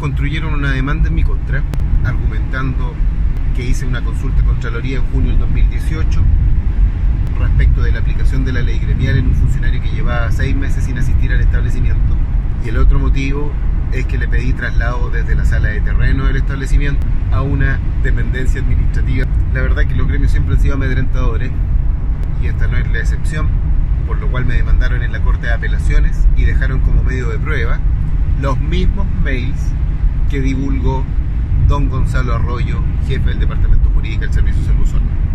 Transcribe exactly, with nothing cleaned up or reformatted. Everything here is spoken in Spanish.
construyeron una demanda en mi contra, argumentando que hice una consulta a Contraloría en junio del dos mil dieciocho respecto de la aplicación de la ley gremial en un funcionario que llevaba seis meses sin asistir al establecimiento. Y el otro motivo es que le pedí traslado desde la sala de terreno del establecimiento a una dependencia administrativa. La verdad que los gremios siempre han sido amedrentadores y esta no es la excepción, por lo cual me demandaron en la Corte de Apelaciones y dejaron como medio de prueba los mismos mails que divulgó don Gonzalo Arroyo, jefe del Departamento Jurídico del Servicio de Salud Osorno.